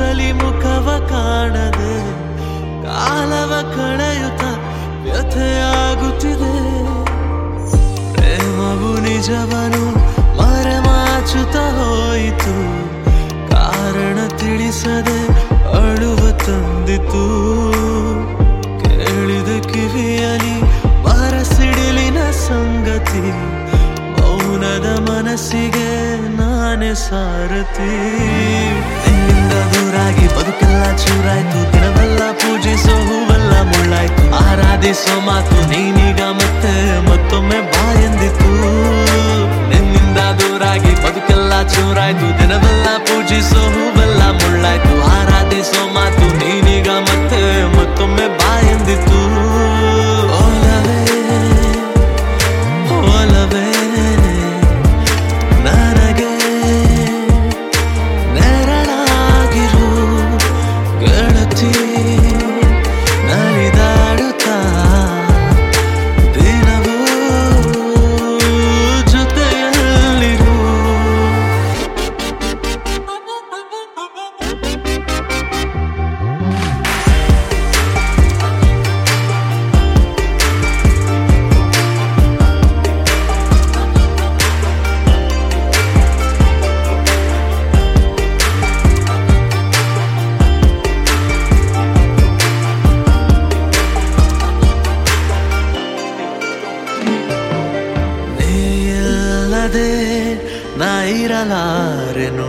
ಸಲಿ ಮುಖವ ಕಾಣದೆ ಕಾಲವ ಕಳೆಯುತ್ತ ವ್ಯಥೆಯಾಗುತ್ತಿದೆ. ಪ್ರೇಮವು ನಿಜವನು ಮರೆಮಾಚುತ್ತ ಹೋಯಿತು, ಕಾರಣ ತಿಳಿಸದೆ ಅಳುವ ತಂದಿತು. ಕೇಳಿದ ಕಿವಿಯಲಿ ಬರಸಿಡಿಲಿನ ಸಂಗತಿ, ಮೌನದ ಮನಸ್ಸಿಗೆ ನಾನೇ ಸಾರಥಿ. ನಿನ್ನಿಂದ ದೂರಾಗಿ ಬದುಕೆಲ್ಲ ಚೂರಾಯ್ತು, ದಿನವೆಲ್ಲ ಪೂಜಿಸೋ ಹೂವೆಲ್ಲ ಮುಳ್ಳಾಯ್ತು. ಆರಾಧಿಸೋ ಮಾತು ನೀನೀಗ ಮತ್ತೆ ಮತ್ತೊಮ್ಮೆ ಬಾ ಎಂದಿತು. ನಿನ್ನಿಂದ ದೂರಾಗಿ ಬದುಕೆಲ್ಲ ಚೂರಾಯ್ತು, ದಿನವೆಲ್ಲ ಪೂಜಿಸೋ ಹೂವೆಲ್ಲ ಮುಳ್ಳಾಯ್ತು. ಆರಾಧಿಸೋ ಮಾತು ನೀನೀಗ ಮತ್ತೆ ಮತ್ತೊಮ್ಮೆ ಬಾ ಎಂದಿತು. ಒಲವೇ ಒಲವೇ ನನಗೆ ನೆರಳಾಗಿರು ಗೆಳತಿ, ನಲಿದಾಡುತ್ತಾ ದಿನವೂ ಜೊತೆಯಲ್ಲಿರು. ನಾ ಇರಲಾರೆನು,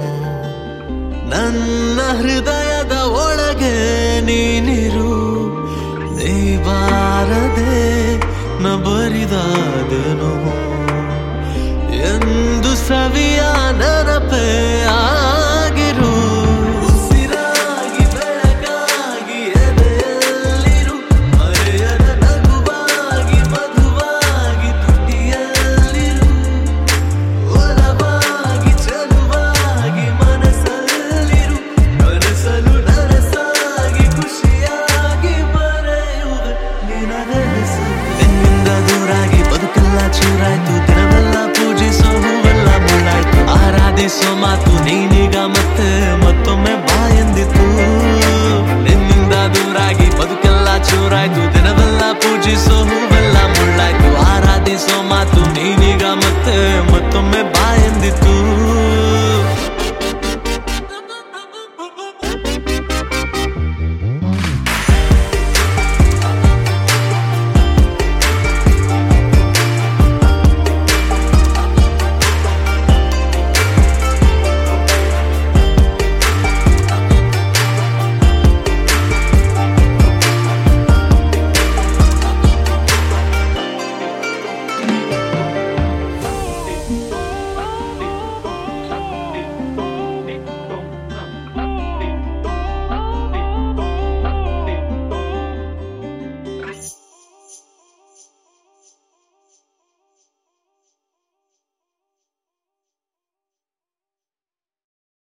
ನನ್ನ ಹೃದಯದ ಒಳಗೆ ನೀನಿರು. ನೀ ಬಾರದೆ ನ ಬರಿದಾದನು ಎಂದು ಸವಿಯ